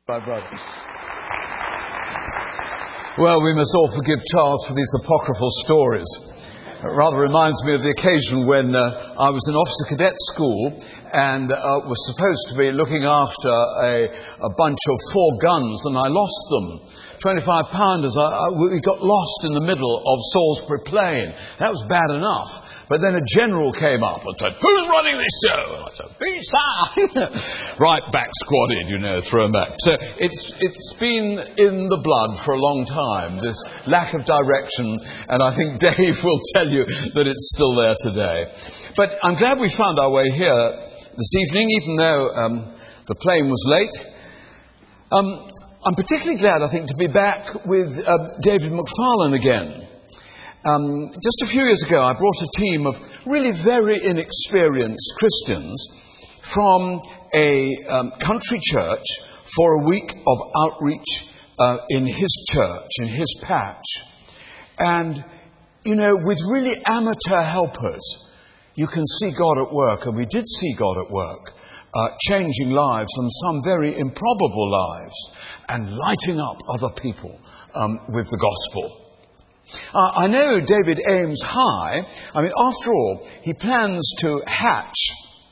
My brother. Well, we must all forgive Charles for these apocryphal stories. It rather reminds me of the occasion when I was in officer cadet school and was supposed to be looking after a bunch of 4 guns, and I lost them. 25-pounders. We got lost in the middle of Salisbury Plain. That was bad enough. But then a general came up and said, "Who's running this show?" And I said, "Me, sir." Right back squatted, thrown back. So it's been in the blood for a long time, this lack of direction, and I think Dave will tell you that it's still there today. But I'm glad we found our way here this evening, even though the plane was late. I'm particularly glad, I think, to be back with David McFarlane again. Just a few years ago, I brought a team of really very inexperienced Christians from a country church for a week of outreach in his church, in his patch. And, with really amateur helpers, you can see God at work, and we did see God at work, changing lives, and some very improbable lives, and lighting up other people with the gospel. I know David aims high. After all, he plans to hatch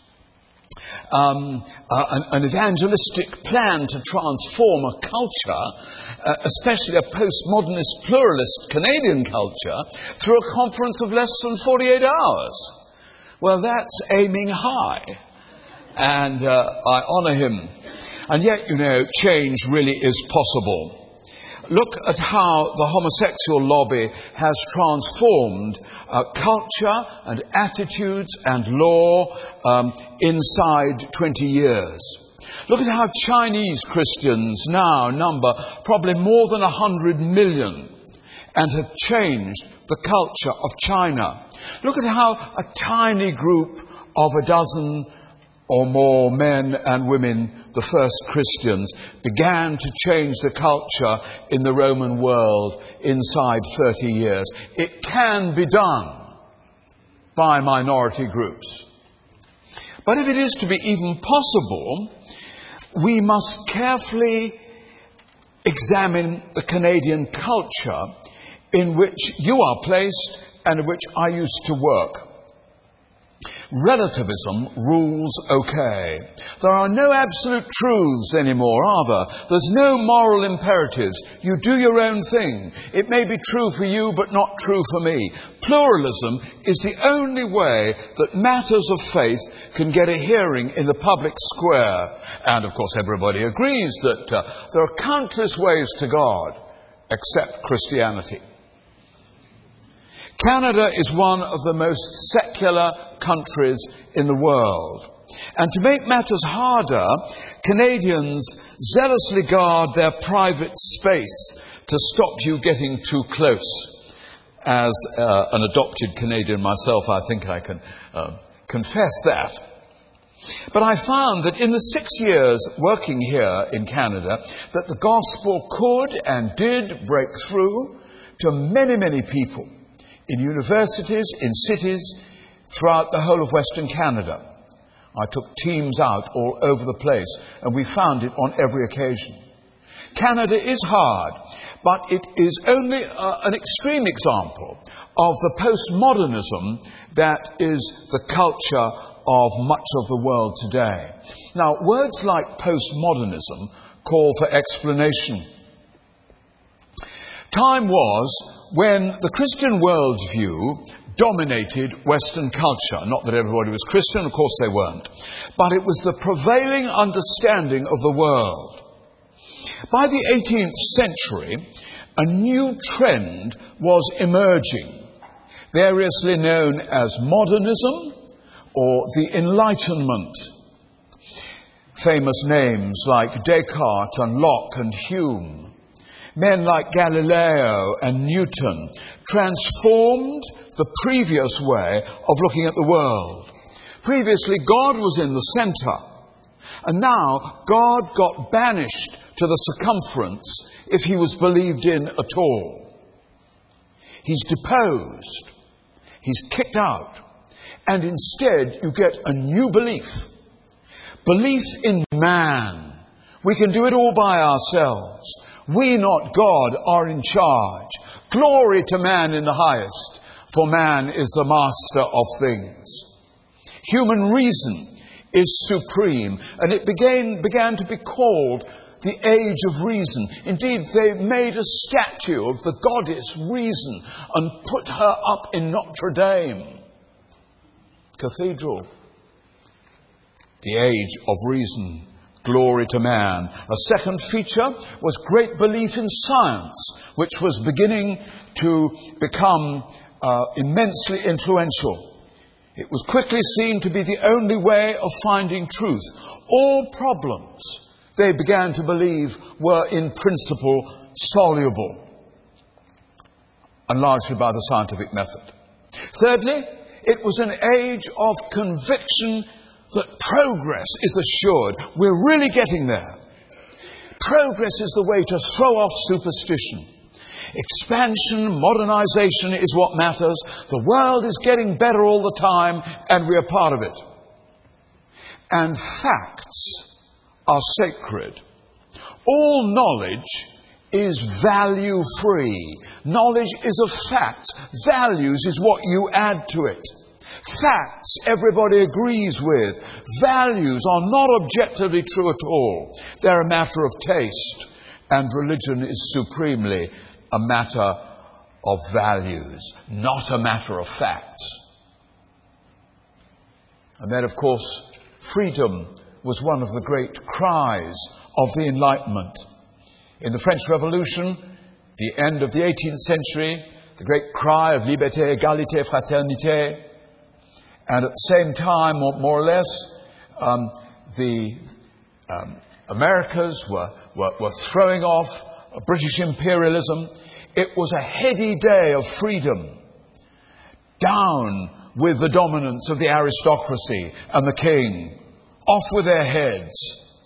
an evangelistic plan to transform a culture, especially a postmodernist, pluralist Canadian culture, through a conference of less than 48 hours. Well, that's aiming high, and I honour him. And yet, change really is possible. Look at how the homosexual lobby has transformed culture and attitudes and law inside 20 years. Look at how Chinese Christians now number probably more than 100 million and have changed the culture of China. Look at how a tiny group of a dozen or more men and women, the first Christians, began to change the culture in the Roman world inside 30 years. It can be done by minority groups. But if it is to be even possible, we must carefully examine the Canadian culture in which you are placed and in which I used to work. Relativism rules okay. There are no absolute truths anymore, are there? There's no moral imperatives. You do your own thing. It may be true for you, but not true for me. Pluralism is the only way that matters of faith can get a hearing in the public square. And, of course, everybody agrees that there are countless ways to God except Christianity. Canada is one of the most secular countries in the world. And to make matters harder, Canadians zealously guard their private space to stop you getting too close. As an adopted Canadian myself, I think I can confess that. But I found that in the 6 years working here in Canada, that the gospel could and did break through to many, many people. In universities, in cities, throughout the whole of Western Canada. I took teams out all over the place, and we found it on every occasion. Canada is hard, but it is only an extreme example of the postmodernism that is the culture of much of the world today. Now, words like postmodernism call for explanation. Time was when the Christian worldview dominated Western culture. Not that everybody was Christian, of course they weren't. But it was the prevailing understanding of the world. By the 18th century, a new trend was emerging, variously known as modernism or the Enlightenment. Famous names like Descartes and Locke and Hume. Men like Galileo and Newton transformed the previous way of looking at the world. Previously, God was in the center, and now God got banished to the circumference if he was believed in at all. He's deposed, he's kicked out, and instead you get a new belief. Belief in man, We can do it all by ourselves. We, not God, are in charge. Glory to man in the highest, for man is the master of things. Human reason is supreme, and it began to be called the age of reason. Indeed, they made a statue of the goddess Reason and put her up in Notre Dame Cathedral. The age of reason. Glory to man. A second feature was great belief in science, which was beginning to become immensely influential. It was quickly seen to be the only way of finding truth. All problems, they began to believe, were in principle soluble, and largely by the scientific method. Thirdly, it was an age of conviction that progress is assured. We're really getting there. Progress is the way to throw off superstition. Expansion, modernization is what matters. The world is getting better all the time, and we are part of it. And facts are sacred. All knowledge is value-free. Knowledge is a fact. Values is what you add to it. Facts everybody agrees with. Values are not objectively true at all. They're a matter of taste, and religion is supremely a matter of values, not a matter of facts. And then, of course, freedom was one of the great cries of the Enlightenment. In the French Revolution, the end of the 18th century, the great cry of liberté, égalité, fraternité. And at the same time, more or less, the Americas were throwing off British imperialism. It was a heady day of freedom. Down with the dominance of the aristocracy and the king. Off with their heads.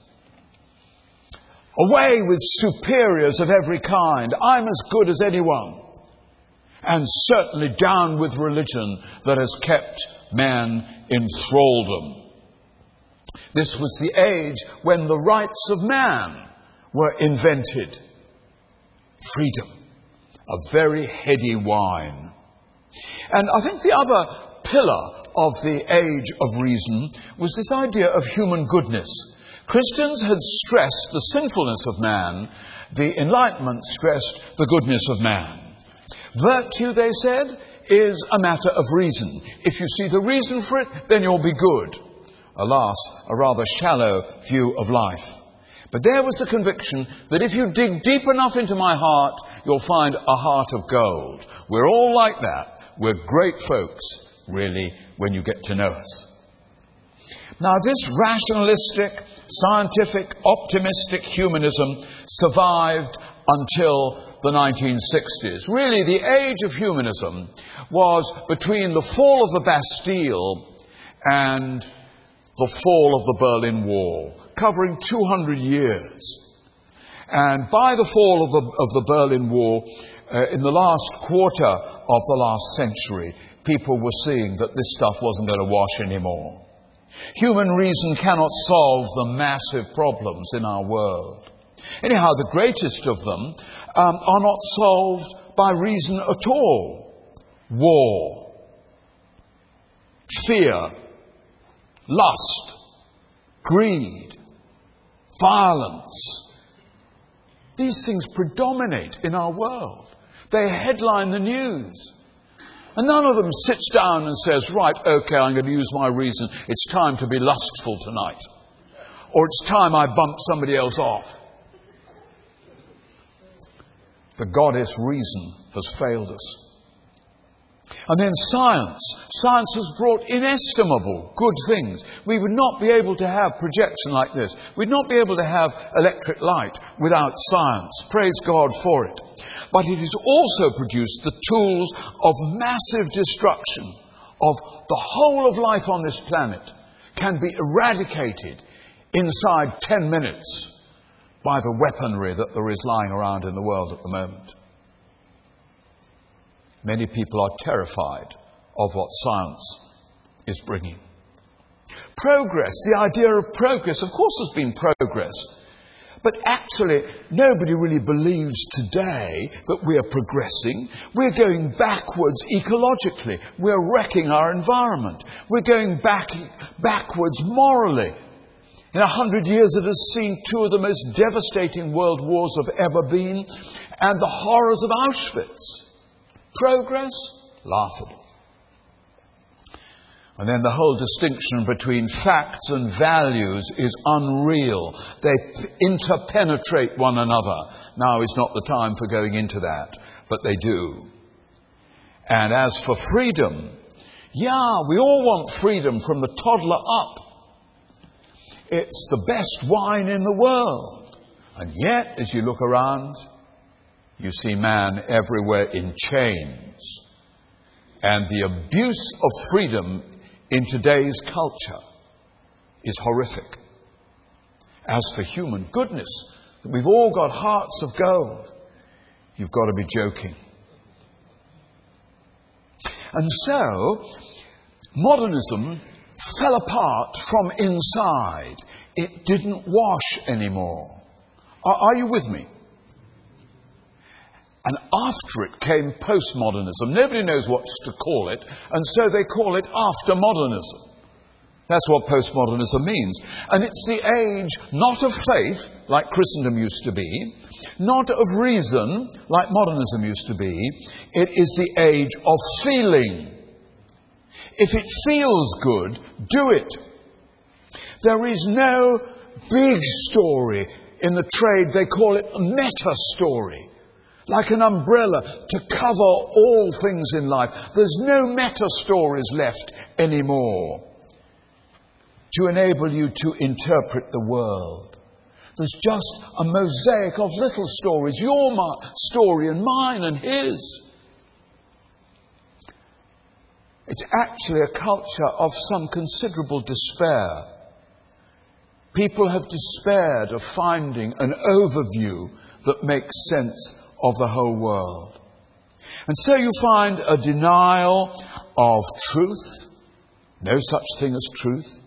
Away with superiors of every kind. I'm as good as anyone. And certainly down with religion that has kept man in thraldom. This was the age when the rights of man were invented. Freedom. A very heady wine. And I think the other pillar of the age of reason was this idea of human goodness. Christians had stressed the sinfulness of man. The Enlightenment stressed the goodness of man. Virtue, they said, is a matter of reason. If you see the reason for it, then you'll be good. Alas, a rather shallow view of life. But there was the conviction that if you dig deep enough into my heart, you'll find a heart of gold. We're all like that. We're great folks, really, when you get to know us. Now, this rationalistic, scientific, optimistic humanism survived until the 1960s. Really, the age of humanism was between the fall of the Bastille and the fall of the Berlin Wall, covering 200 years. And by the fall of the Berlin Wall, in the last quarter of the last century, people were seeing that this stuff wasn't going to wash anymore. Human reason cannot solve the massive problems in our world. Anyhow, the greatest of them are not solved by reason at all. War, fear, lust, greed, violence. These things predominate in our world. They headline the news. And none of them sits down and says, right, okay, I'm going to use my reason. It's time to be lustful tonight. Or it's time I bump somebody else off. The goddess reason has failed us. And then science. Science has brought inestimable good things. We would not be able to have projection like this. We'd not be able to have electric light without science. Praise God for it. But it has also produced the tools of massive destruction of the whole of life on this planet can be eradicated inside 10 minutes by the weaponry that there is lying around in the world at the moment. Many people are terrified of what science is bringing. Progress, the idea of progress, of course there's been progress. But actually, nobody really believes today that we are progressing. We're going backwards ecologically. We're wrecking our environment. We're going backwards morally. In 100 years, it has seen two of the most devastating world wars have ever been, and the horrors of Auschwitz. Progress? Laughable. And then the whole distinction between facts and values is unreal. They interpenetrate one another. Now is not the time for going into that, but they do. And as for freedom, we all want freedom from the toddler up. It's the best wine in the world. And yet, as you look around, you see man everywhere in chains. And the abuse of freedom in today's culture is horrific. As for human goodness, we've all got hearts of gold. You've got to be joking. And so, modernism fell apart from inside. It didn't wash anymore. Are you with me? And after it came postmodernism. Nobody knows what to call it, and so they call it aftermodernism. That's what postmodernism means. And it's the age not of faith, like Christendom used to be, not of reason, like modernism used to be. It is the age of feeling. If it feels good, do it. There is no big story. In the trade, they call it a meta story. Like an umbrella to cover all things in life. There's no meta stories left anymore to enable you to interpret the world. There's just a mosaic of little stories. Your story and mine and his. It's actually a culture of some considerable despair. People have despaired of finding an overview that makes sense of the whole world. And so you find a denial of truth. No such thing as truth.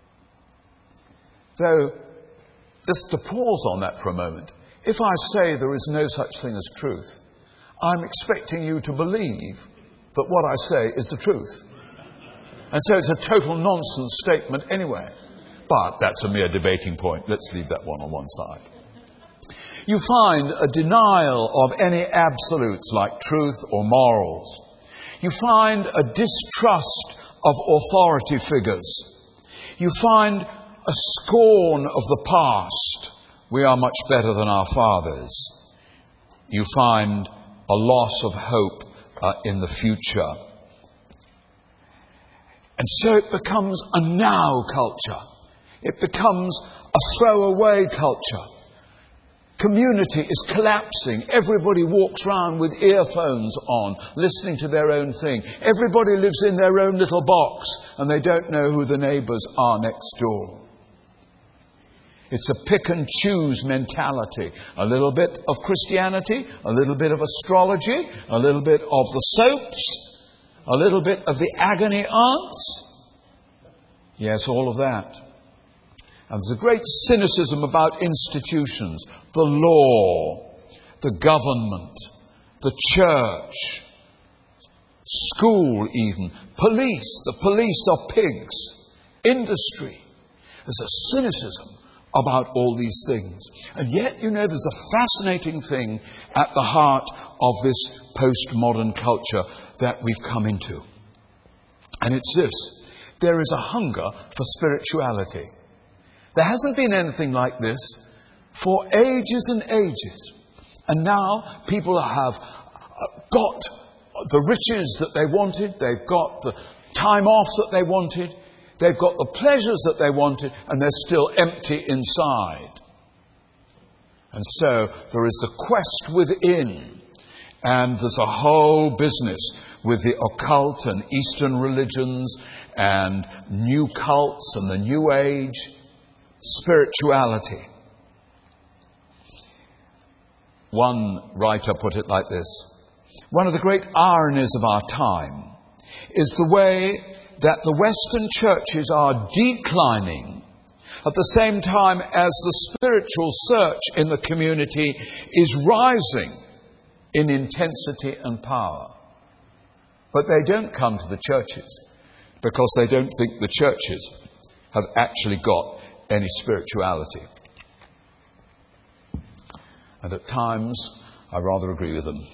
Though, just to pause on that for a moment, if I say there is no such thing as truth, I'm expecting you to believe that what I say is the truth. And so it's a total nonsense statement anyway. But that's a mere debating point. Let's leave that one on one side. You find a denial of any absolutes like truth or morals. You find a distrust of authority figures. You find a scorn of the past. We are much better than our fathers. You find a loss of hope in the future. And so it becomes a now culture. It becomes a throwaway culture. Community is collapsing. Everybody walks around with earphones on, listening to their own thing. Everybody lives in their own little box, and they don't know who the neighbours are next door. It's a pick and choose mentality. A little bit of Christianity, a little bit of astrology, a little bit of the soaps, a little bit of the agony aunts. Yes, all of that. And there's a great cynicism about institutions, the law, the government, the church, school even, police. The police are pigs, industry. There's a cynicism about all these things. And yet, there's a fascinating thing at the heart of this postmodern culture that we've come into. And it's this. There is a hunger for spirituality. There hasn't been anything like this for ages and ages. And now people have got the riches that they wanted. They've got the time off that they wanted. They've got the pleasures that they wanted. And they're still empty inside. And so there is the quest within. And there's a whole business with the occult and Eastern religions and new cults and the New Age. Spirituality. One writer put it like this. One of the great ironies of our time is the way that the Western churches are declining at the same time as the spiritual search in the community is rising in intensity and power. But they don't come to the churches because they don't think the churches have actually got any spirituality. And at times, I rather agree with them.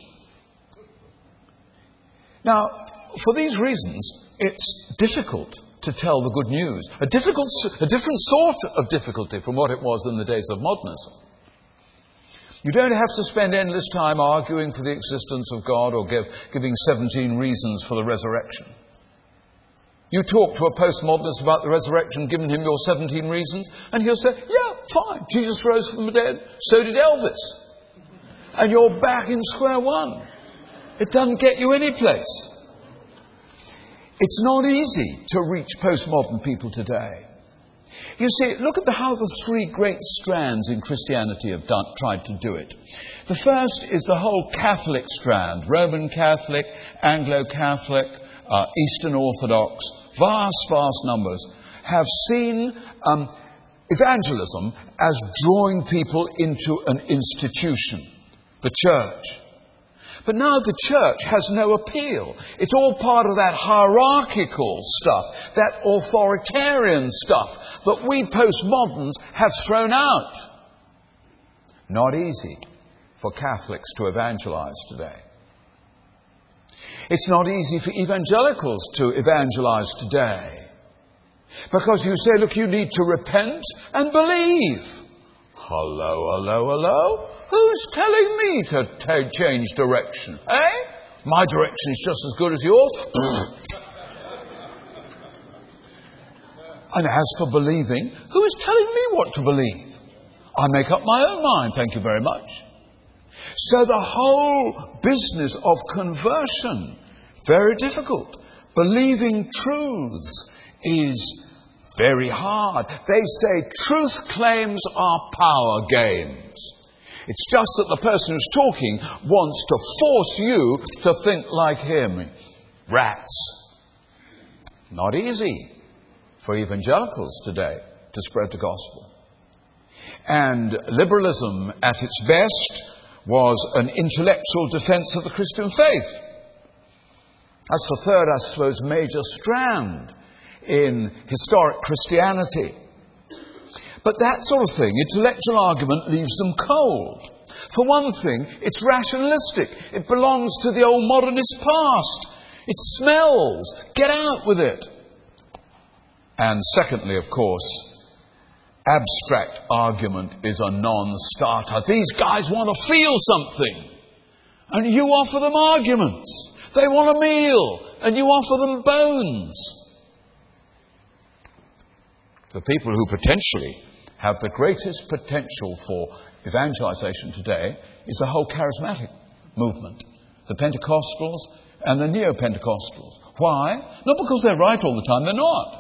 Now, for these reasons, it's difficult to tell the good news. A different sort of difficulty from what it was in the days of modernism. You don't have to spend endless time arguing for the existence of God or giving 17 reasons for the resurrection. You talk to a postmodernist about the resurrection, giving him your 17 reasons, and he'll say, yeah, fine, Jesus rose from the dead, so did Elvis. And you're back in square one. It doesn't get you any place. It's not easy to reach postmodern people today. You see, look at how the three great strands in Christianity have tried to do it. The first is the whole Catholic strand, Roman Catholic, Anglo-Catholic, Eastern Orthodox, vast numbers, have seen evangelism as drawing people into an institution, the church. But now the church has no appeal. It's all part of that hierarchical stuff, that authoritarian stuff that we postmoderns have thrown out. Not easy for Catholics to evangelize today. It's not easy for evangelicals to evangelize today. Because you say, look, you need to repent and believe. Hello? Who's telling me to change direction? My direction is just as good as yours. And as for believing, who is telling me what to believe? I make up my own mind, thank you very much. So the whole business of conversion, very difficult. Believing truths is very hard. They say truth claims are power games. It's just that the person who's talking wants to force you to think like him. Rats. Not easy for evangelicals today to spread the gospel. And liberalism at its best was an intellectual defense of the Christian faith. That's the third, I suppose, major strand in historic Christianity. But that sort of thing, intellectual argument, leaves them cold. For one thing, it's rationalistic. It belongs to the old modernist past. It smells. Get out with it. And secondly, of course, abstract argument is a non-starter. These guys want to feel something. And you offer them arguments. They want a meal. And you offer them bones. The people who potentially have the greatest potential for evangelization today is the whole charismatic movement. The Pentecostals and the Neo-Pentecostals. Why? Not because they're right all the time. They're not.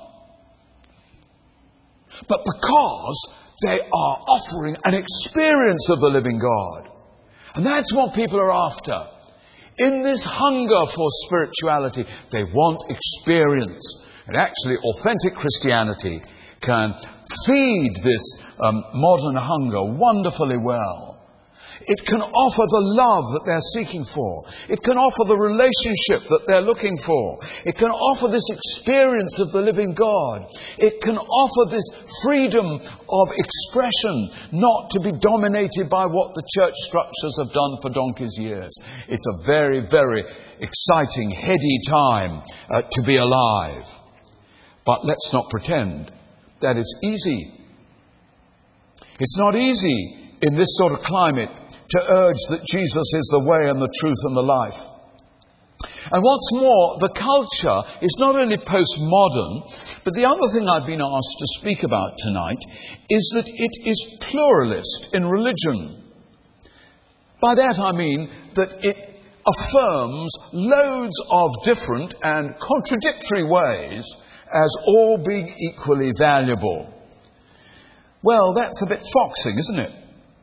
But because they are offering an experience of the living God. And that's what people are after. In this hunger for spirituality, they want experience. And actually, authentic Christianity can feed this modern hunger wonderfully well. It can offer the love that they're seeking for. It can offer the relationship that they're looking for. It can offer this experience of the living God. It can offer this freedom of expression, not to be dominated by what the church structures have done for donkey's years. It's a very, very exciting, heady time to be alive. But let's not pretend that it's easy. It's not easy in this sort of climate to urge that Jesus is the way and the truth and the life. And what's more, the culture is not only postmodern, but the other thing I've been asked to speak about tonight is that it is pluralist in religion. By that I mean that it affirms loads of different and contradictory ways as all being equally valuable. Well, that's a bit foxing, isn't it?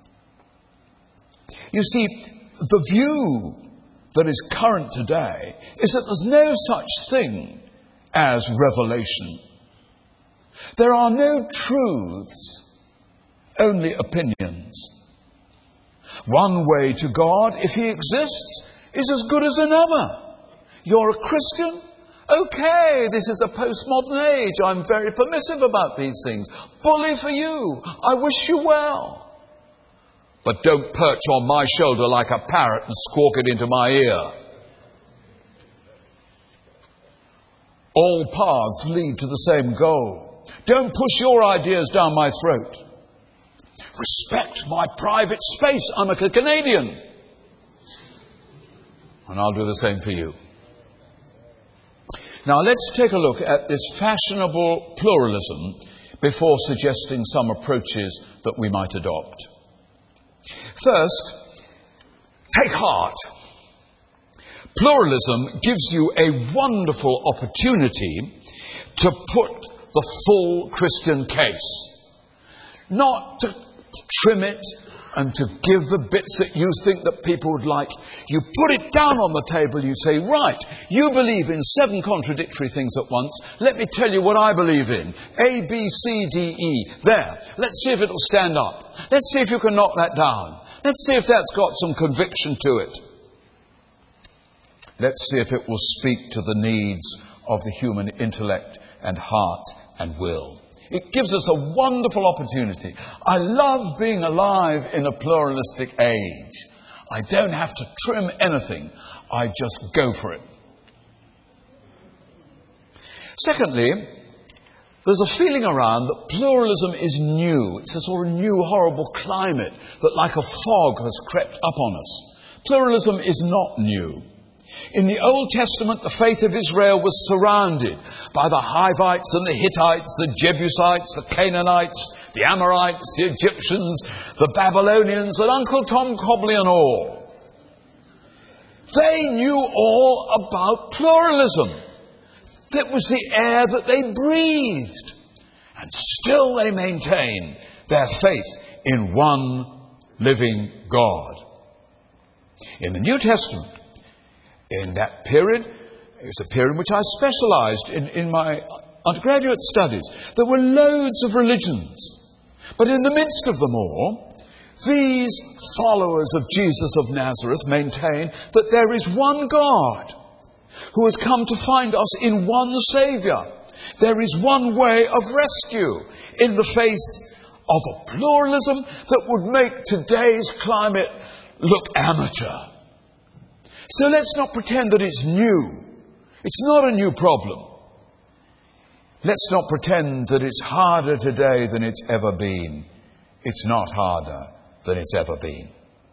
You see, the view that is current today is that there's no such thing as revelation. There are no truths, only opinions. One way to God, if he exists, is as good as another. You're a Christian? Okay, this is a postmodern age. I'm very permissive about these things. Bully for you. I wish you well. But don't perch on my shoulder like a parrot and squawk it into my ear. All paths lead to the same goal. Don't push your ideas down my throat. Respect my private space. I'm a Canadian. And I'll do the same for you. Now let's take a look at this fashionable pluralism before suggesting some approaches that we might adopt. First, take heart. Pluralism gives you a wonderful opportunity to put the full Christian case. Not to trim it and to give the bits that you think that people would like. You put it down on the table, you say, right, you believe in 7 contradictory things at once. Let me tell you what I believe in. A, B, C, D, E. There. Let's see if it'll stand up. Let's see if you can knock that down. Let's see if that's got some conviction to it. Let's see if it will speak to the needs of the human intellect and heart and will. It gives us a wonderful opportunity. I love being alive in a pluralistic age. I don't have to trim anything. I just go for it. Secondly, there's a feeling around that pluralism is new. It's a sort of new horrible climate that like a fog has crept up on us. Pluralism is not new. In the Old Testament, the faith of Israel was surrounded by the Hivites and the Hittites, the Jebusites, the Canaanites, the Amorites, the Egyptians, the Babylonians, and Uncle Tom Cobley and all. They knew all about pluralism. That was the air that they breathed. And still they maintain their faith in one living God. In the New Testament, in that period, it was a period in which I specialized in my undergraduate studies. There were loads of religions. But in the midst of them all, these followers of Jesus of Nazareth maintain that there is one God who has come to find us in one Saviour. There is one way of rescue in the face of a pluralism that would make today's climate look amateur. So let's not pretend that it's new. It's not a new problem. Let's not pretend that it's harder today than it's ever been. It's not harder than it's ever been.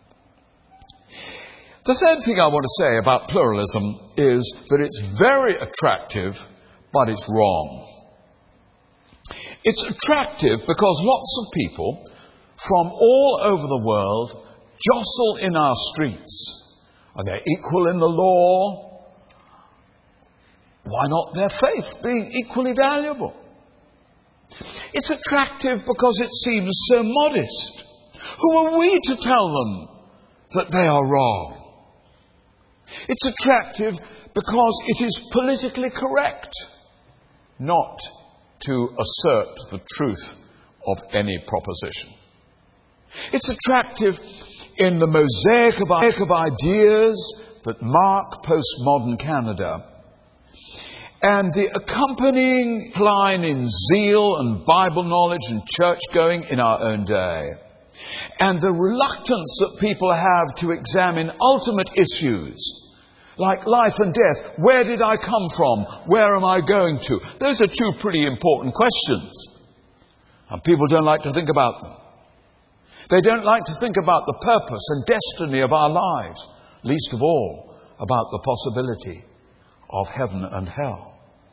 The third thing I want to say about pluralism is that it's very attractive, but it's wrong. It's attractive because lots of people from all over the world jostle in our streets. Are they equal in the law? Why not their faith being equally valuable? It's attractive because it seems so modest. Who are we to tell them that they are wrong? It's attractive because it is politically correct not to assert the truth of any proposition. It's attractive in the mosaic of ideas that mark postmodern Canada and the accompanying decline in zeal and Bible knowledge and church going in our own day, and the reluctance that people have to examine ultimate issues like life and death. Where did I come from? Where am I going to? Those are 2 pretty important questions, and people don't like to think about them. They don't like to think about the purpose and destiny of our lives, least of all about the possibility of heaven and hell.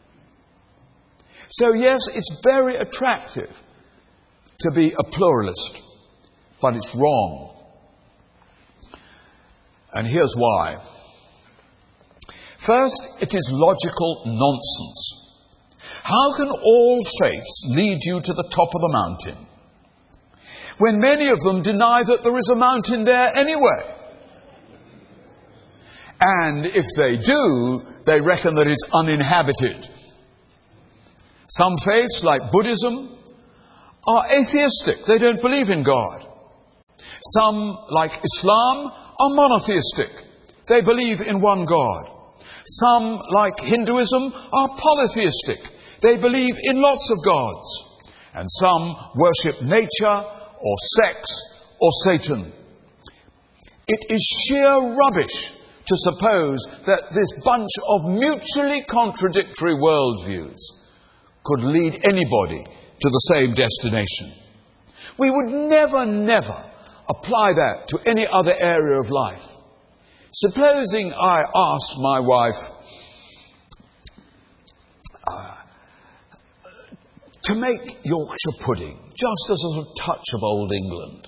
So yes, it's very attractive to be a pluralist, but it's wrong. And here's why. First, it is logical nonsense. How can all faiths lead you to the top of the mountain when many of them deny that there is a mountain there anyway? And if they do, they reckon that it's uninhabited. Some faiths, like Buddhism, are atheistic. They don't believe in God. Some, like Islam, are monotheistic. They believe in one God. Some, like Hinduism, are polytheistic. They believe in lots of gods. And some worship nature or sex or Satan. It is sheer rubbish to suppose that this bunch of mutually contradictory worldviews could lead anybody to the same destination. We would never apply that to any other area of life. Supposing I asked my wife to make Yorkshire pudding, just as a touch of old England.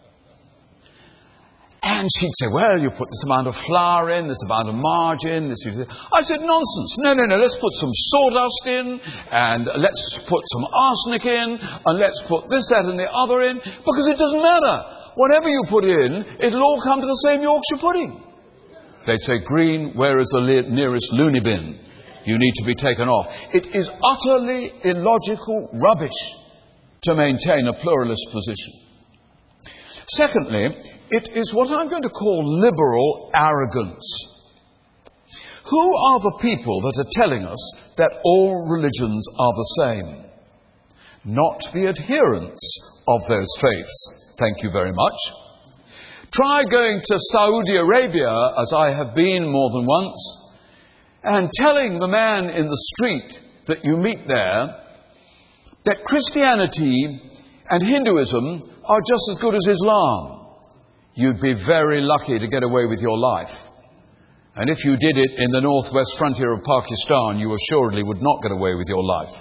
And she'd say, well, you put this amount of flour in, this amount of margarine, this. I said, nonsense. No, let's put some sawdust in, and let's put some arsenic in, and let's put this, that, and the other in, because it doesn't matter. Whatever you put in, it'll all come to the same Yorkshire pudding. They'd say, Green, where is the nearest loony bin? You need to be taken off. It is utterly illogical rubbish to maintain a pluralist position. Secondly, it is what I'm going to call liberal arrogance. Who are the people that are telling us that all religions are the same? Not the adherents of those faiths. Thank you very much. Try going to Saudi Arabia, as I have been more than once, and telling the man in the street that you meet there that Christianity and Hinduism are just as good as Islam. You'd be very lucky to get away with your life. And if you did it in the northwest frontier of Pakistan, you assuredly would not get away with your life.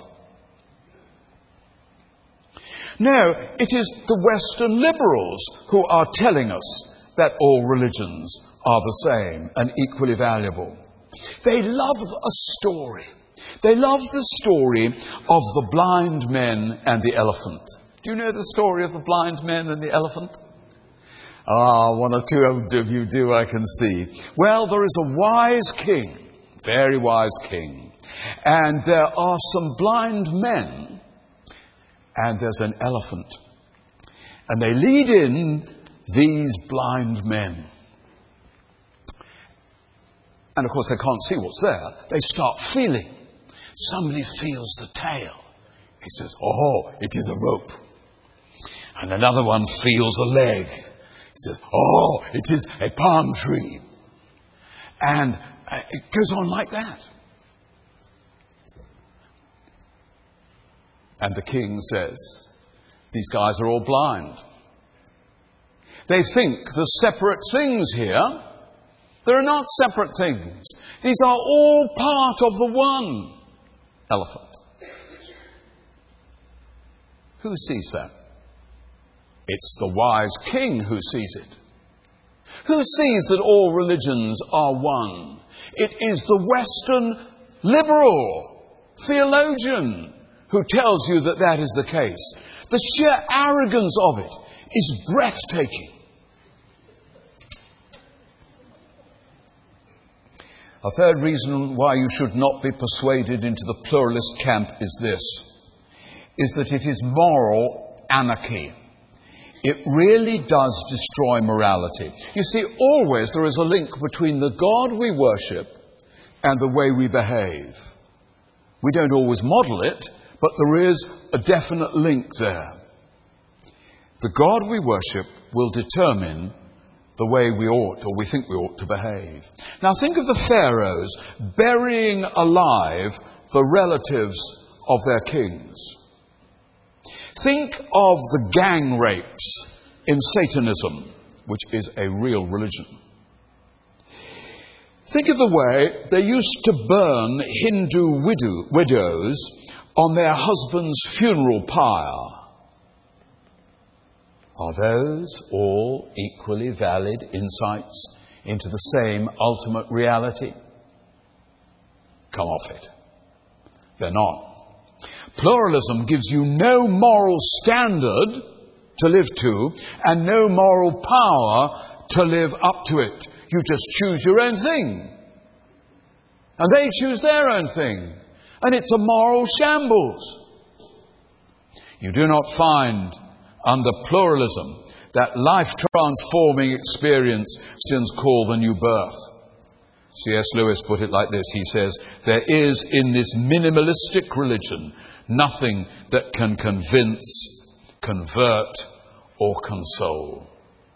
No, it is the Western liberals who are telling us that all religions are the same and equally valuable. They love a story. They love the story of the blind men and the elephant. Do you know the story of the blind men and the elephant? One or two of you do, I can see. Well, there is a wise king, very wise king, and there are some blind men, and there's an elephant. And they lead in these blind men. And of course they can't see what's there. They start feeling. Somebody feels the tail. He says, oh, it is a rope. And another one feels a leg. He says, oh, it is a palm tree. And it goes on like that. And the king says, these guys are all blind. They think there's separate things here. There are not separate things. These are all part of the one elephant. Who sees that? It's the wise king who sees it. Who sees that all religions are one? It is the Western liberal theologian who tells you that that is the case. The sheer arrogance of it is breathtaking. A third reason why you should not be persuaded into the pluralist camp is this, is that it is moral anarchy. It really does destroy morality. You see, always there is a link between the God we worship and the way we behave. We don't always model it, but there is a definite link there. The God we worship will determine the way we ought, or we think we ought to behave. Now think of the pharaohs burying alive the relatives of their kings. Think of the gang rapes in Satanism, which is a real religion. Think of the way they used to burn Hindu widows on their husband's funeral pyre. Are those all equally valid insights into the same ultimate reality? Come off it. They're not. Pluralism gives you no moral standard to live to and no moral power to live up to it. You just choose your own thing. And they choose their own thing. And it's a moral shambles. You do not find under pluralism that life-transforming experience Christians call the new birth. C.S. Lewis put it like this. He says, there is in this minimalistic religion nothing that can convince, convert, or console.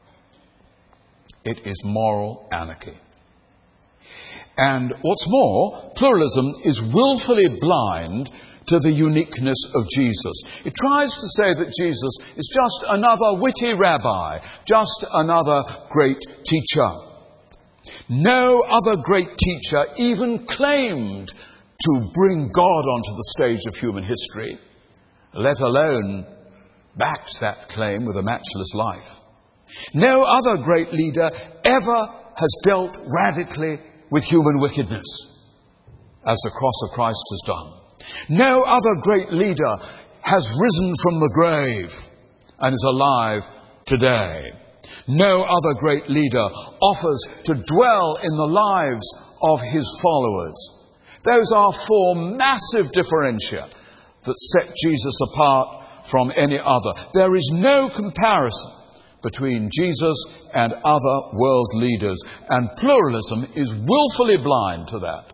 It is moral anarchy. And what's more, pluralism is willfully blind to the uniqueness of Jesus. It tries to say that Jesus is just another witty rabbi, just another great teacher. No other great teacher even claimed to bring God onto the stage of human history, let alone backed that claim with a matchless life. No other great leader ever has dealt radically with human wickedness, as the cross of Christ has done. No other great leader has risen from the grave and is alive today. No other great leader offers to dwell in the lives of his followers. Those are four massive differentia that set Jesus apart from any other. There is no comparison between Jesus and other world leaders, and pluralism is willfully blind to that.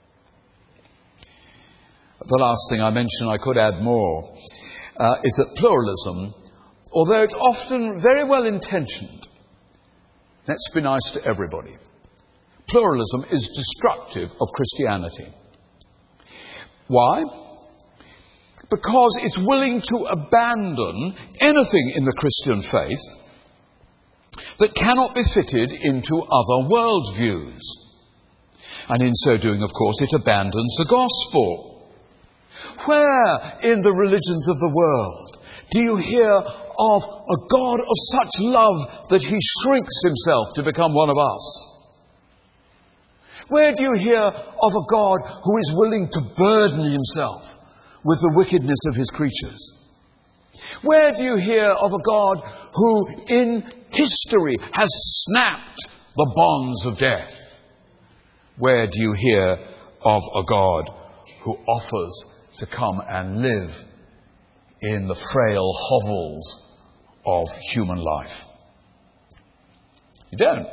The last thing I mentioned, I could add more, is that pluralism, although it's often very well intentioned, let's be nice to everybody, pluralism is destructive of Christianity. Why? Because it's willing to abandon anything in the Christian faith that cannot be fitted into other worldviews. And in so doing, of course, it abandons the gospel. Where in the religions of the world do you hear of a God of such love that he shrinks himself to become one of us? Where do you hear of a God who is willing to burden himself with the wickedness of his creatures? Where do you hear of a God who in history has snapped the bonds of death? Where do you hear of a God who offers to come and live in the frail hovels of human life? You don't.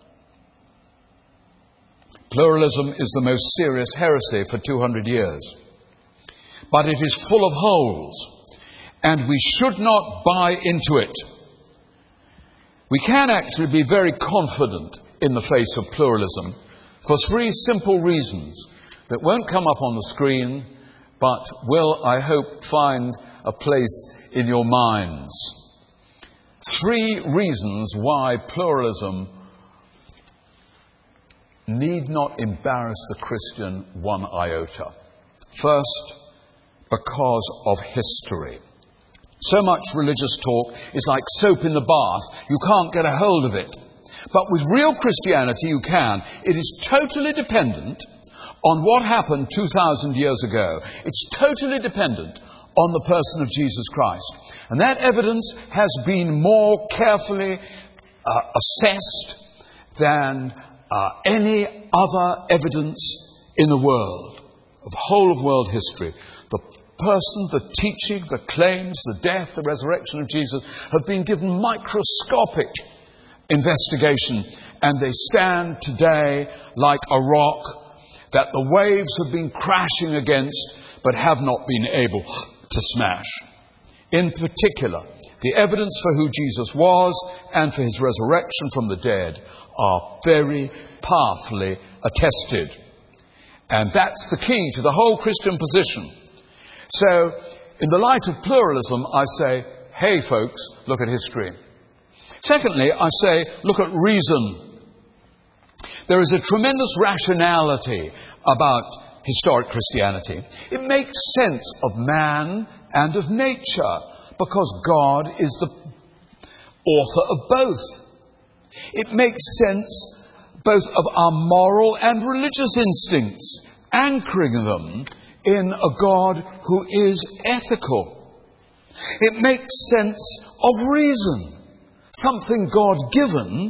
Pluralism is the most serious heresy for 200 years. But it is full of holes, and we should not buy into it. We can actually be very confident in the face of pluralism for three simple reasons that won't come up on the screen, but will, I hope, find a place in your minds. Three reasons why pluralism need not embarrass the Christian one iota. First, because of history. So much religious talk is like soap in the bath. You can't get a hold of it. But with real Christianity, you can. It is totally dependent on what happened 2,000 years ago. It's totally dependent on the person of Jesus Christ. And that evidence has been more carefully assessed than any other evidence in the world, of the whole of world history. The person, the teaching, the claims, the death, the resurrection of Jesus have been given microscopic investigation, and they stand today like a rock that the waves have been crashing against but have not been able to smash. In particular, the evidence for who Jesus was and for his resurrection from the dead are very powerfully attested. And that's the key to the whole Christian position. So, in the light of pluralism, I say, hey folks, look at history. Secondly, I say, look at reason. There is a tremendous rationality about historic Christianity. It makes sense of man and of nature, because God is the author of both. It makes sense both of our moral and religious instincts, anchoring them in a God who is ethical. It makes sense of reason, something God-given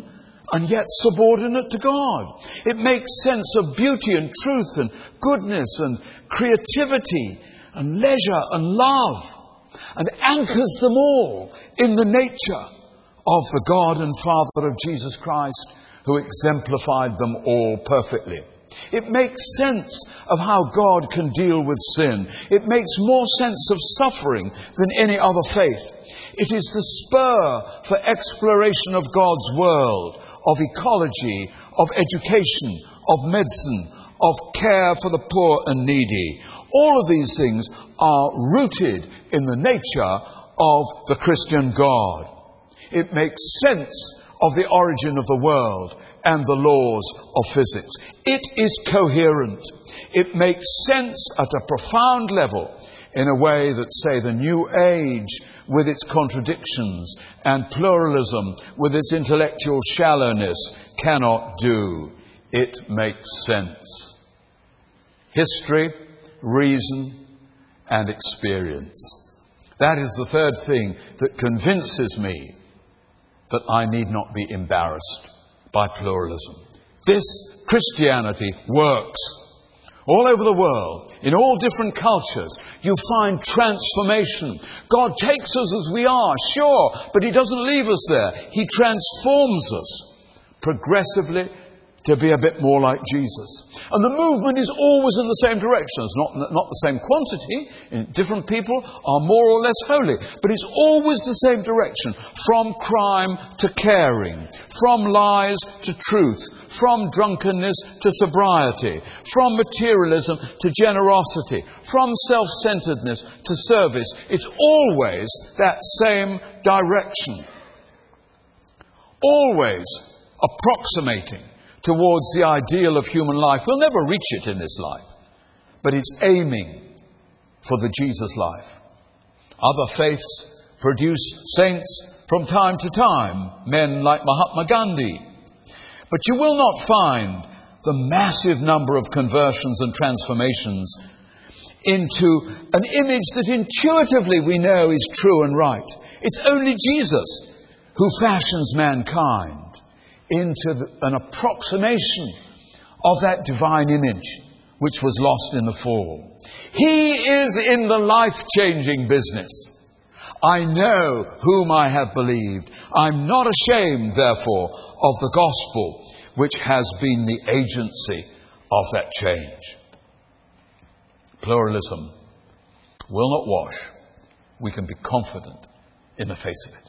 and yet subordinate to God. It makes sense of beauty and truth and goodness and creativity and leisure and love, and anchors them all in the nature of the God and Father of Jesus Christ, who exemplified them all perfectly. It makes sense of how God can deal with sin. It makes more sense of suffering than any other faith. It is the spur for exploration of God's world, of ecology, of education, of medicine, of care for the poor and needy. All of these things are rooted in the nature of the Christian God. It makes sense of the origin of the world and the laws of physics. It is coherent. It makes sense at a profound level in a way that, say, the New Age, with its contradictions, and pluralism, with its intellectual shallowness, cannot do. It makes sense. History, reason, and experience. That is the third thing that convinces me that I need not be embarrassed by pluralism. This Christianity works. All over the world, in all different cultures, you find transformation. God takes us as we are, sure, but He doesn't leave us there. He transforms us progressively to be a bit more like Jesus. And the movement is always in the same direction. It's not the same quantity. Different people are more or less holy. But it's always the same direction. From crime to caring. From lies to truth. From drunkenness to sobriety. From materialism to generosity. From self-centeredness to service. It's always that same direction. Always approximating towards the ideal of human life. We'll never reach it in this life, but it's aiming for the Jesus life. Other faiths produce saints from time to time, men like Mahatma Gandhi. But you will not find the massive number of conversions and transformations into an image that intuitively we know is true and right. It's only Jesus who fashions mankind into an approximation of that divine image which was lost in the fall. He is in the life-changing business. I know whom I have believed. I'm not ashamed, therefore, of the gospel, which has been the agency of that change. Pluralism will not wash. We can be confident in the face of it.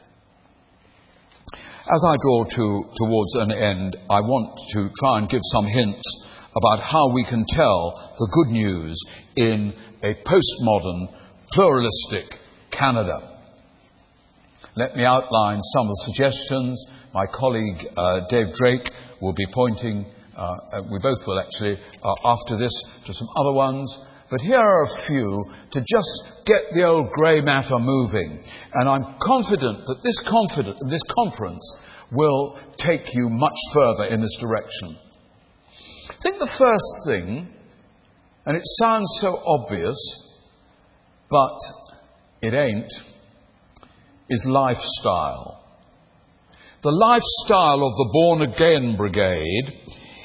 As I draw towards an end, I want to try and give some hints about how we can tell the good news in a postmodern, pluralistic Canada. Let me outline some of the suggestions. My colleague Dave Drake will be pointing, we both will actually, after this, to some other ones. But here are a few to just get the old grey matter moving. And I'm confident that this conference will take you much further in this direction. I think the first thing, and it sounds so obvious, but it ain't, is lifestyle. The lifestyle of the born-again brigade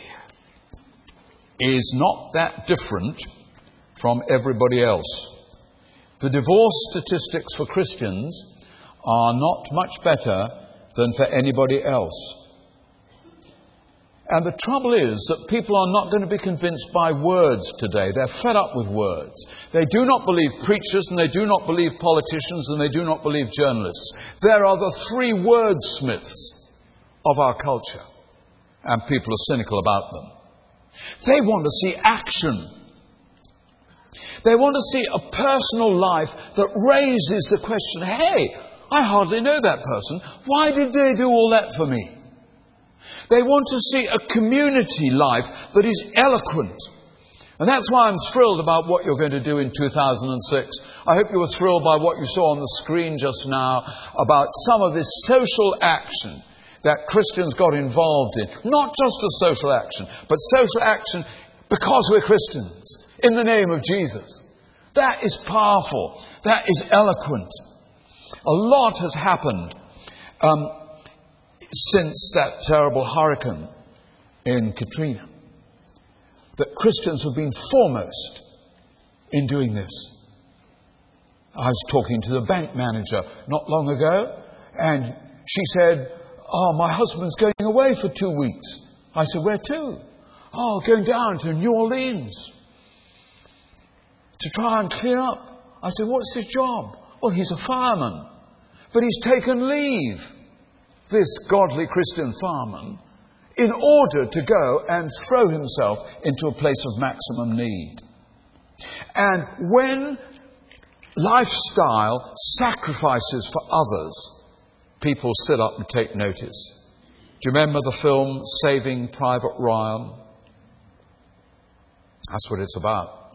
is not that different from everybody else. The divorce statistics for Christians are not much better than for anybody else. And the trouble is that people are not going to be convinced by words today. They're fed up with words. They do not believe preachers, and they do not believe politicians, and they do not believe journalists. There are the three wordsmiths of our culture, and people are cynical about them. They want to see action. They want to see a personal life that raises the question, hey, I hardly know that person. Why did they do all that for me? They want to see a community life that is eloquent. And that's why I'm thrilled about what you're going to do in 2006. I hope you were thrilled by what you saw on the screen just now about some of this social action that Christians got involved in. Not just a social action, but social action because we're Christians. In the name of Jesus. That is powerful. That is eloquent. A lot has happened since that terrible hurricane in Katrina, that Christians have been foremost in doing this. I was talking to the bank manager not long ago, and she said, "Oh, my husband's going away for 2 weeks." I said, "Where to?" "Oh, going down to New Orleans to try and clean up." I said, "What's his job?" "Well, he's a fireman, but he's taken leave," this godly Christian fireman, "in order to go and throw himself into a place of maximum need." And when lifestyle sacrifices for others, people sit up and take notice. Do you remember the film Saving Private Ryan? That's what it's about.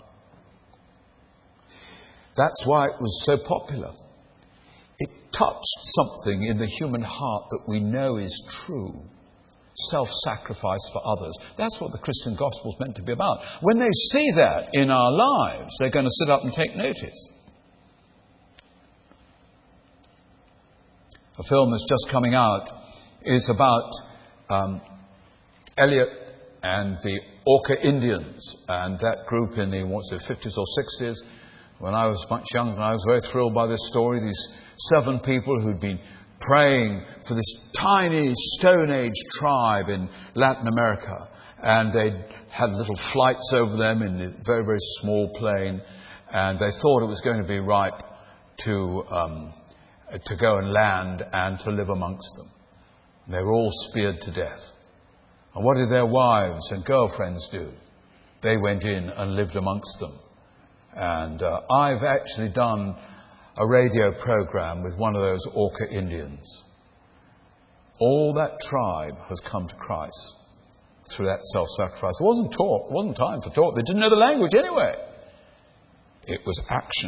That's why it was so popular. It touched something in the human heart that we know is true. Self-sacrifice for others. That's what the Christian gospel is meant to be about. When they see that in our lives, they're going to sit up and take notice. A film that's just coming out is about Elliot and the Orca Indians, and that group in the 50s or 60s. When I was much younger, I was very thrilled by this story. These 7 people who'd been praying for this tiny Stone Age tribe in Latin America, and they'd had little flights over them in a very, very small plane, and they thought it was going to be ripe to go and land and to live amongst them. They were all speared to death. And what did their wives and girlfriends do? They went in and lived amongst them. And I've actually done a radio program with one of those Orca Indians. All that tribe has come to Christ through that self-sacrifice. It wasn't talk. It wasn't time for talk. They didn't know the language anyway. It was action.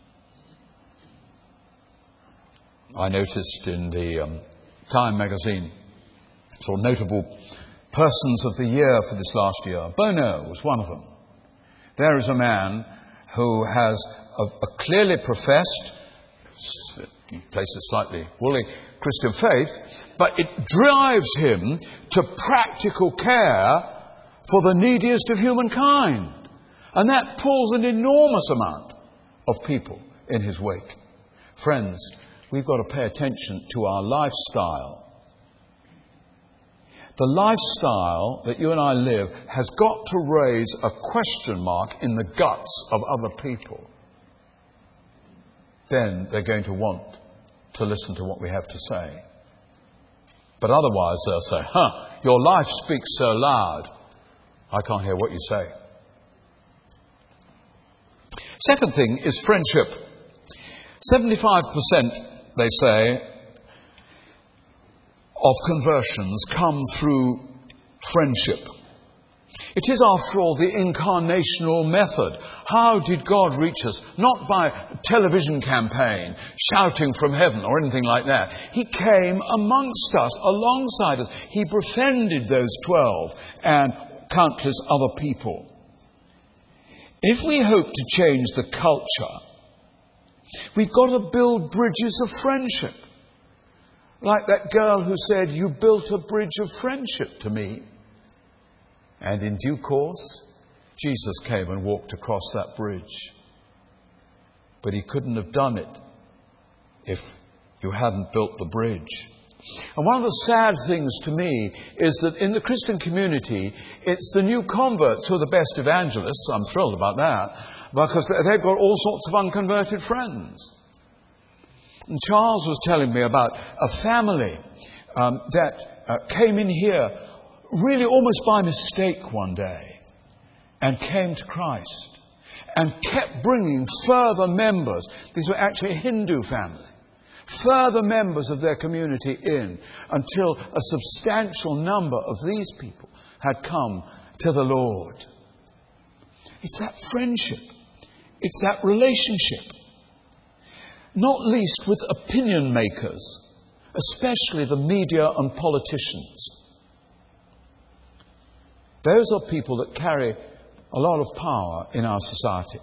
I noticed in the Time magazine, saw notable persons of the year for this last year. Bono was one of them. There is a man who has a clearly professed, place it slightly woolly, Christian faith, but it drives him to practical care for the neediest of humankind. And that pulls an enormous amount of people in his wake. Friends, we've got to pay attention to our lifestyle. The lifestyle that you and I live has got to raise a question mark in the guts of other people. Then they're going to want to listen to what we have to say. But otherwise they'll say, your life speaks so loud, I can't hear what you say. Second thing is friendship. 75%, they say, of conversions come through friendship. It is, after all, the incarnational method. How did God reach us? Not by a television campaign, shouting from heaven or anything like that. He came amongst us, alongside us. He befriended those 12 and countless other people. If we hope to change the culture, we've got to build bridges of friendship. Like that girl who said, "You built a bridge of friendship to me." And in due course, Jesus came and walked across that bridge. But he couldn't have done it if you hadn't built the bridge. And one of the sad things to me is that in the Christian community, it's the new converts who are the best evangelists. I'm thrilled about that, because they've got all sorts of unconverted friends. And Charles was telling me about a family that came in here really almost by mistake one day and came to Christ and kept bringing further members. These were actually a Hindu family. Further members of their community in, until a substantial number of these people had come to the Lord. It's that friendship. It's that relationship. Not least with opinion makers, especially the media and politicians. Those are people that carry a lot of power in our society.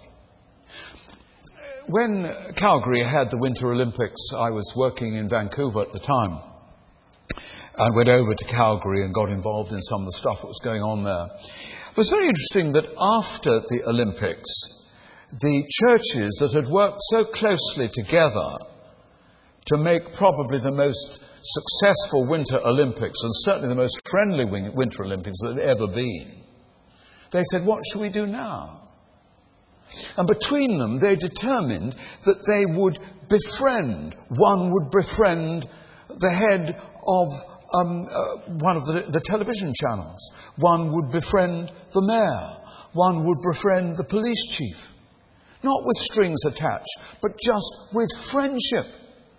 When Calgary had the Winter Olympics, I was working in Vancouver at the time. and went over to Calgary and got involved in some of the stuff that was going on there. It was very interesting that after the Olympics, the churches that had worked so closely together to make probably the most successful Winter Olympics, and certainly the most friendly Winter Olympics that had ever been, they said, what should we do now? And between them, they determined that they would befriend. One would befriend the head of one of the television channels. One would befriend the mayor. One would befriend the police chief. Not with strings attached, but just with friendship.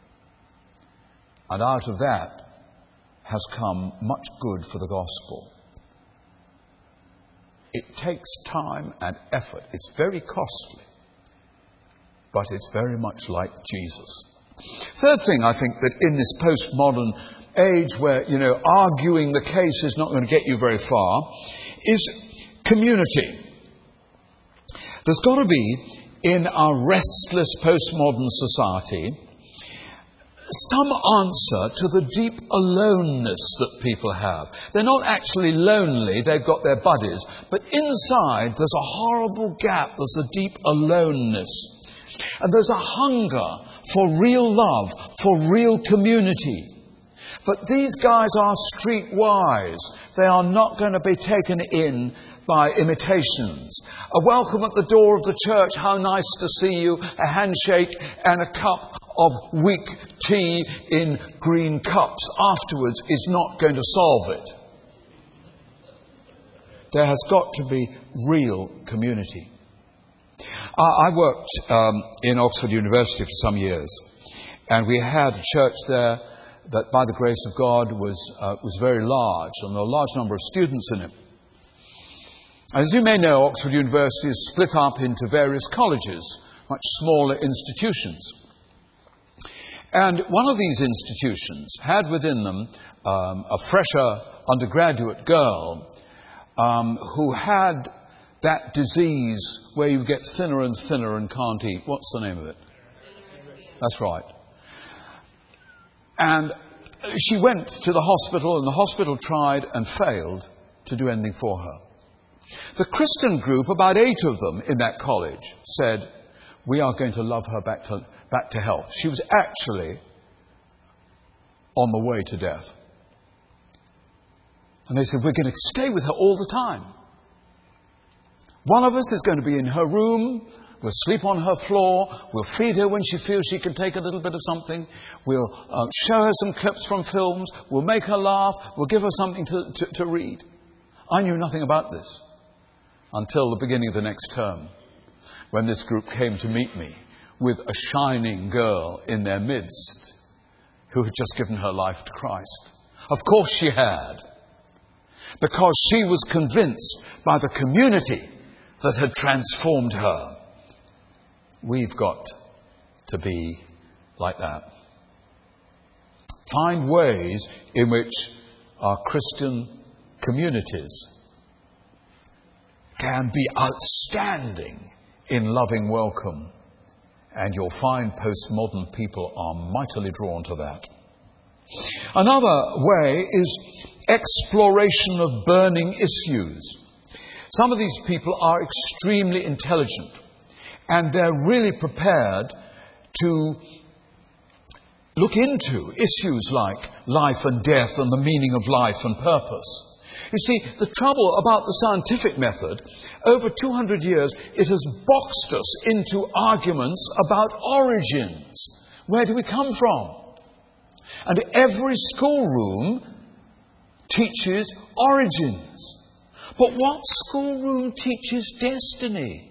And out of that has come much good for the gospel. It takes time and effort. It's very costly. But it's very much like Jesus. Third thing, I think, that in this postmodern age where, arguing the case is not going to get you very far, is community. There's got to be, in our restless postmodern society, some answer to the deep aloneness that people have. They're not actually lonely, they've got their buddies, but inside there's a horrible gap, there's a deep aloneness. And there's a hunger for real love, for real community. But these guys are streetwise. They are not going to be taken in by imitations. A welcome at the door of the church, how nice to see you, a handshake and a cup of weak tea in green cups afterwards is not going to solve it. There has got to be real community. I worked in Oxford University for some years, and we had a church there that, by the grace of God, was very large, and there were a large number of students in it. As you may know, Oxford University is split up into various colleges, much smaller institutions. And one of these institutions had within them a fresher undergraduate girl who had that disease where you get thinner and thinner and can't eat. What's the name of it? That's right. And she went to the hospital, and the hospital tried and failed to do anything for her. The Christian group, about 8 of them in that college, said, we are going to love her back to health. She was actually on the way to death. And they said, we're going to stay with her all the time. One of us is going to be in her room. We'll sleep on her floor. We'll feed her when she feels she can take a little bit of something. We'll show her some clips from films. We'll make her laugh. We'll give her something to read. I knew nothing about this until the beginning of the next term, when this group came to meet me with a shining girl in their midst who had just given her life to Christ. Of course she had, because she was convinced by the community that had transformed her. We've got to be like that. Find ways in which our Christian communities can be outstanding in loving welcome, and you'll find postmodern people are mightily drawn to that. Another way is exploration of burning issues. Some of these people are extremely intelligent, and they're really prepared to look into issues like life and death and the meaning of life and purpose. You see, the trouble about the scientific method, over 200 years, it has boxed us into arguments about origins. Where do we come from? And every schoolroom teaches origins. But what schoolroom teaches destiny?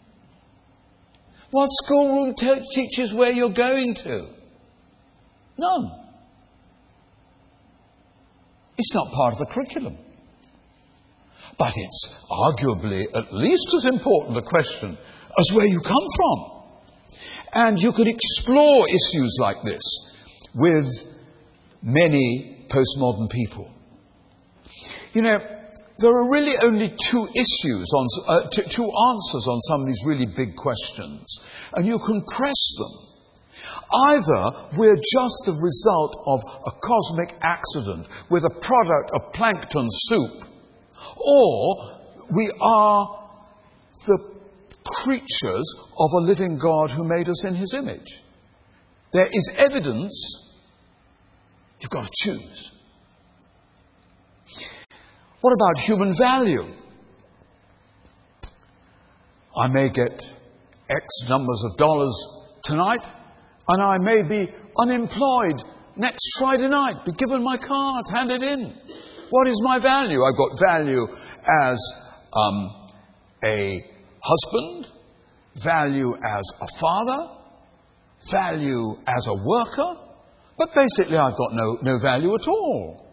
What schoolroom teaches where you're going to? None. It's not part of the curriculum. But it's arguably at least as important a question as where you come from. And you could explore issues like this with many postmodern people. You know, there are really only two answers on some of these really big questions. And you can press them. Either we're just the result of a cosmic accident, we're the product of plankton soup, or we are the creatures of a living God who made us in his image. There is evidence. You've got to choose. What about human value? I may get X numbers of dollars tonight, and I may be unemployed next Friday night, be given my cards, handed in. What is my value? I've got value as a husband, value as a father, value as a worker, but basically I've got no value at all.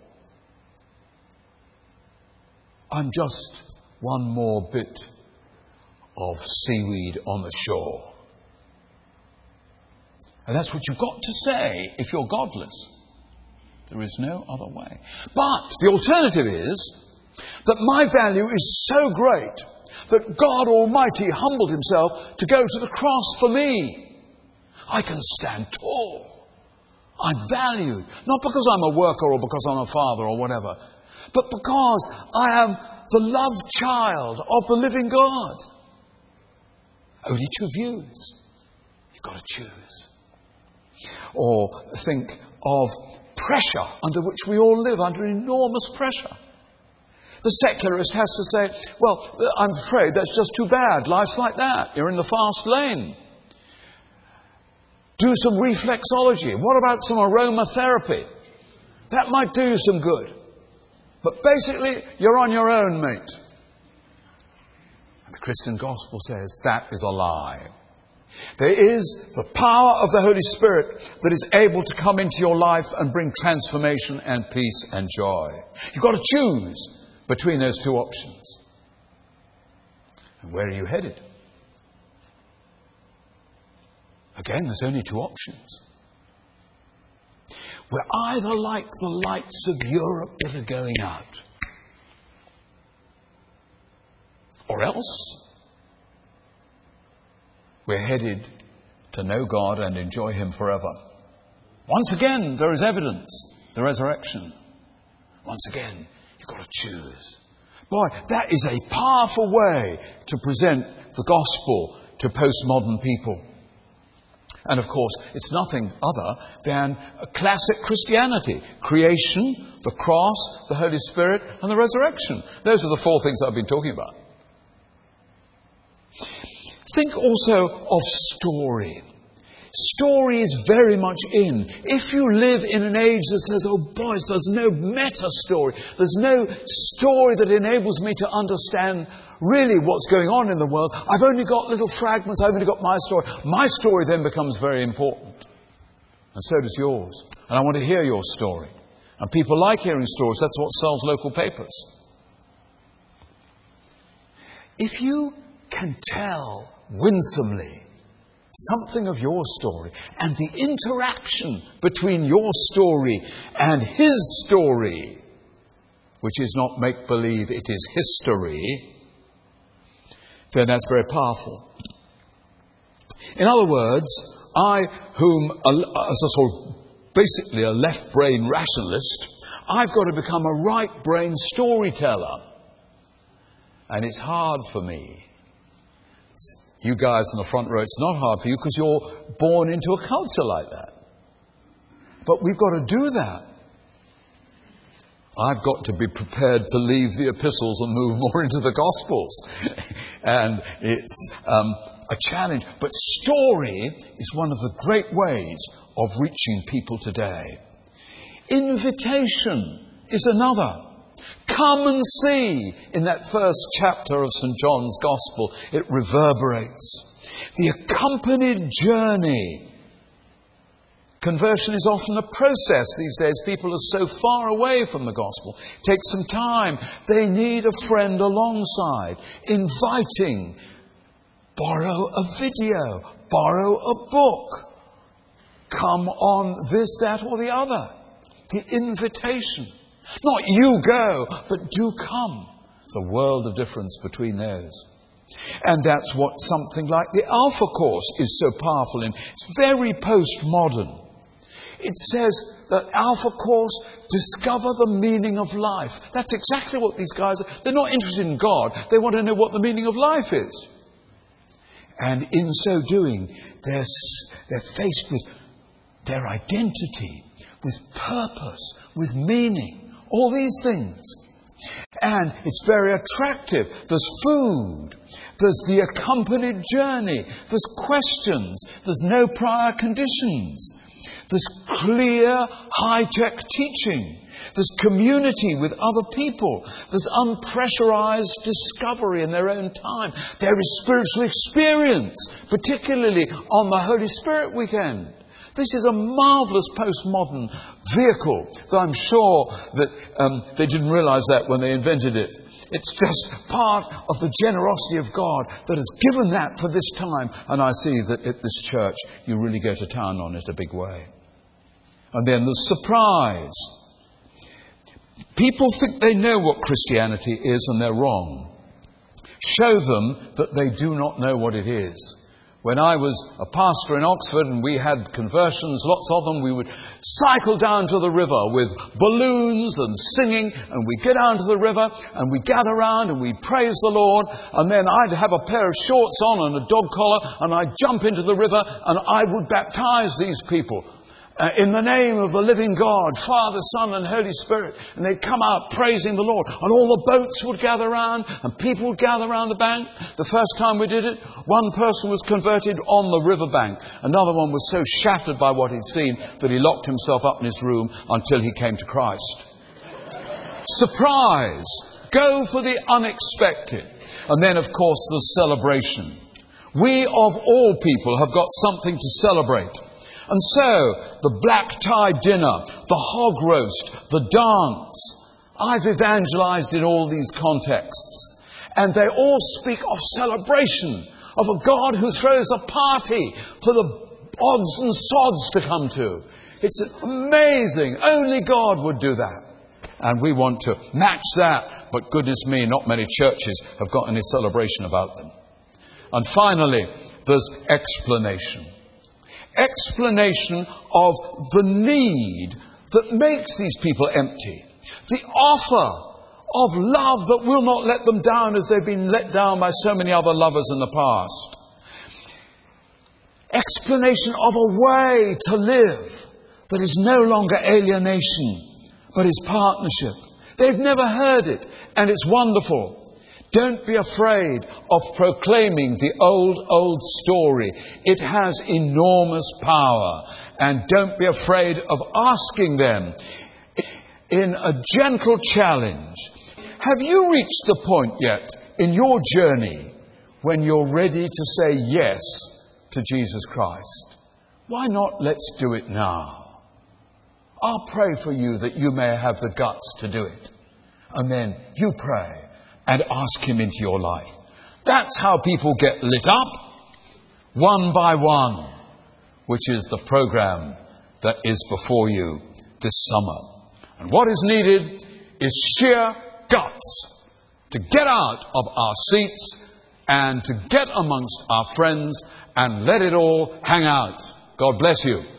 I'm just one more bit of seaweed on the shore. And that's what you've got to say if you're godless. There is no other way. But the alternative is that my value is so great that God Almighty humbled himself to go to the cross for me. I can stand tall. I'm valued. Not because I'm a worker or because I'm a father or whatever, but because I am the loved child of the living God. Only two views. You've got to choose. Or think of pressure under which we all live, under enormous pressure. The secularist has to say, well, I'm afraid that's just too bad. Life's like that. You're in the fast lane. Do some reflexology. What about some aromatherapy? That might do you some good. But basically, you're on your own, mate. And the Christian gospel says that is a lie. There is the power of the Holy Spirit that is able to come into your life and bring transformation and peace and joy. You've got to choose between those two options. And where are you headed? Again, there's only two options. We're either like the lights of Europe that are going out, or else we're headed to know God and enjoy him forever. Once again, there is evidence, the resurrection. Once again, you've got to choose. Boy, that is a powerful way to present the gospel to postmodern people. And of course, it's nothing other than a classic Christianity. Creation, the cross, the Holy Spirit, and the resurrection. Those are the four things I've been talking about. Think also of story. Story is very much in. If you live in an age that says, oh boys, there's no meta story, there's no story that enables me to understand really what's going on in the world, I've only got little fragments, I've only got my story. My story then becomes very important. And so does yours. And I want to hear your story. And people like hearing stories. That's what sells local papers. If you can tell winsomely something of your story and the interaction between your story and his story, which is not make-believe, it is history, then that's very powerful. In other words, I, whom, as a sort of basically a left-brain rationalist, I've got to become a right-brain storyteller. And it's hard for me. You guys in the front row, it's not hard for you because you're born into a culture like that. But we've got to do that. I've got to be prepared to leave the epistles and move more into the Gospels. And it's a challenge. But story is one of the great ways of reaching people today. Invitation is another. Come and see. In that first chapter of St. John's Gospel, it reverberates. The accompanied journey. Conversion is often a process these days. People are so far away from the gospel. It takes some time. They need a friend alongside. Inviting. Borrow a video. Borrow a book. Come on this, that or the other. The invitation. Not you go, but do come. There's a world of difference between those. And that's what something like the Alpha Course is so powerful in. It's very postmodern. It says that Alpha Course, discover the meaning of life. That's exactly what these guys are. They're not interested in God. They want to know what the meaning of life is. And in so doing, they're faced with their identity, with purpose, with meaning, all these things. And it's very attractive. There's food. There's the accompanied journey. There's questions. There's no prior conditions. There's clear, high-tech teaching. There's community with other people. There's unpressurized discovery in their own time. There is spiritual experience, particularly on the Holy Spirit weekend. This is a marvellous postmodern vehicle, though I'm sure that they didn't realise that when they invented it. It's just part of the generosity of God that has given that for this time. And I see that at this church, you really go to town on it a big way. And then the surprise. People think they know what Christianity is, and they're wrong. Show them that they do not know what it is. When I was a pastor in Oxford and we had conversions, lots of them, we would cycle down to the river with balloons and singing, and we'd get down to the river and we'd gather round and we'd praise the Lord, and then I'd have a pair of shorts on and a dog collar, and I'd jump into the river and I would baptize these people. In the name of the living God, Father, Son and Holy Spirit. And they'd come out praising the Lord. And all the boats would gather round and people would gather round the bank. The first time we did it, one person was converted on the riverbank. Another one was so shattered by what he'd seen that he locked himself up in his room until he came to Christ. Surprise! Go for the unexpected. And then, of course, the celebration. We, of all people, have got something to celebrate. And so, the black tie dinner, the hog roast, the dance. I've evangelized in all these contexts. And they all speak of celebration, of a God who throws a party for the odds and sods to come to. It's amazing. Only God would do that. And we want to match that. But goodness me, not many churches have got any celebration about them. And finally, there's explanation. Explanation of the need that makes these people empty. The offer of love that will not let them down as they've been let down by so many other lovers in the past. Explanation of a way to live that is no longer alienation, but is partnership. They've never heard it, and it's wonderful. Don't be afraid of proclaiming the old story. It has enormous power. And don't be afraid of asking them in a gentle challenge. Have you reached the point yet in your journey when you're ready to say yes to Jesus Christ? Why not let's do it now? I'll pray for you that you may have the guts to do it. And then you pray and ask Him into your life. That's how people get lit up, one by one, which is the program that is before you this summer. And what is needed is sheer guts to get out of our seats and to get amongst our friends and let it all hang out. God bless you.